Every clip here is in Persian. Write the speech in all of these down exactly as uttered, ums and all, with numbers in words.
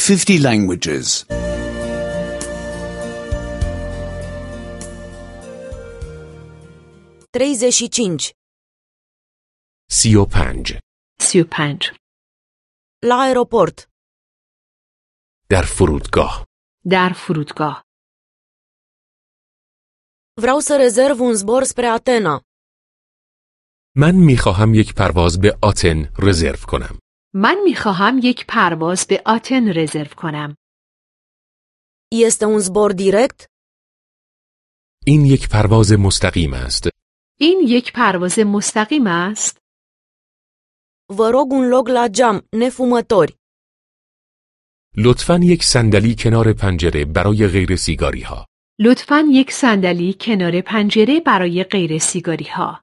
fifty languages. treizeci și cinci. سی و پنج. سی و پنج. La aeroport. در فرودگاه. در فرودگاه. Vreau să rezerv un zbor spre Atena. من میخواهم یک پرواز به آتن رزرو کنم. من میخواهم یک پرواز به آتن رزرو کنم. Este un zbor direct? این یک پرواز مستقیم است. این یک پرواز مستقیم است. Vă rog un loc la geam, nefumători. لطفاً یک صندلی کنار پنجره برای غیر سیگاری ها. لطفاً یک صندلی کنار پنجره برای غیر سیگاری ها.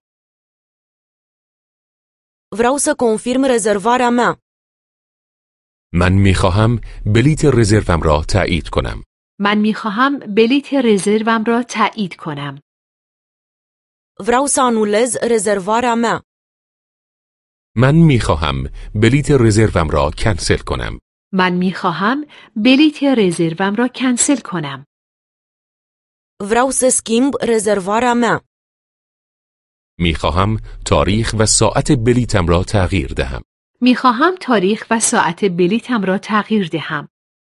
Vreau să confirm rezervarea mea. من میخواهم بلیت رزروم را تایید کنم. من میخواهم بلیت رزروم را تایید کنم. Vreau să anulez rezervarea mea. من میخواهم بلیت رزروم را کنسل کنم. من میخواهم بلیت رزروم را کنسل کنم. Vreau să schimb rezervarea mea. میخواهم تاریخ و ساعت بلیتم را تغییر دهم. میخواهم تاریخ و ساعت بلیتم را تغییر دهم.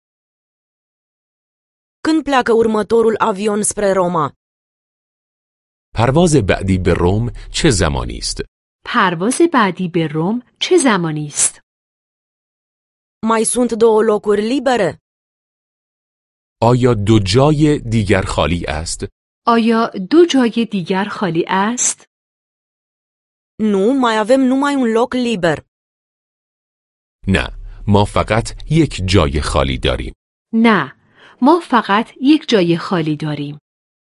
Când pleacă următorul avion spre Roma? پرواز بعدی به روم چه زمانی است؟ پرواز بعدی به روم چه زمانی است؟ Mai sunt două locuri libere? آیا دو جای دیگر خالی است؟ آیا دو جای دیگر خالی است؟ Nu, mai avem numai un loc liber. نه، ما فقط یک جای خالی داریم. نه، ما فقط یک جای خالی داریم.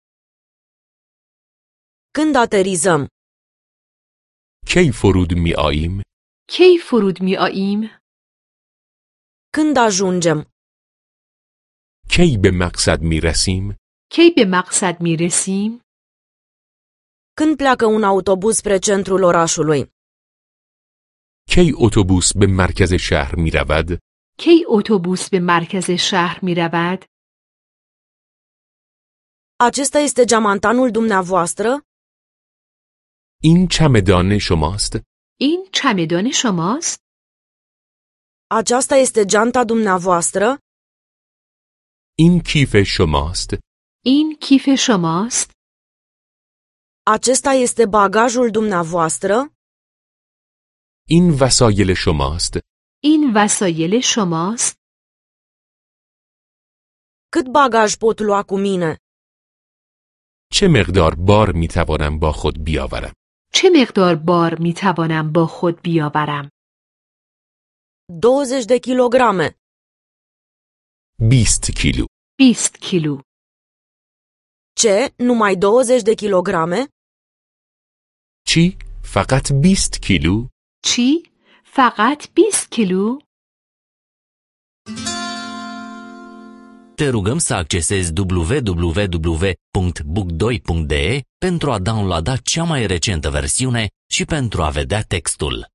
Când aterizăm? کی فرود می آییم؟ کی فرود می آییم؟ Când ajungem? کی به مقصد می رسیم؟ کی به مقصد می رسیم؟ Când pleacă un autobuz spre centrul orașului? کی اتوبوس به مرکز شهر می رود؟ کی اتوبوس به مرکز شهر می رود؟ Acesta este geamantanul dumneavoastră? این چمدان شماست؟ این چمدان شماست؟ Aceasta este geanta dumneavoastră? این کیف شماست؟ این کیف شماست؟ Acesta este bagajul dumneavoastră? این وسایل شماست؟ این وسایل شماست؟ Cât bagaj pot lua cu mine? چه مقدار بار می توانم با خود بیاورم؟ چه مقدار بار می توانم با خود بیاورم؟ douăzeci de kilograme. بیست کیلو. بیست کیلو. Ce? Numai douăzeci de kilograme? چی؟ فقط بیست کیلو؟ چی؟ فقط بیست کیلو؟ Te rugăm să accesezi w w w punct book doi punct d e pentru a downloada cea mai recentă versiune și pentru a vedea textul.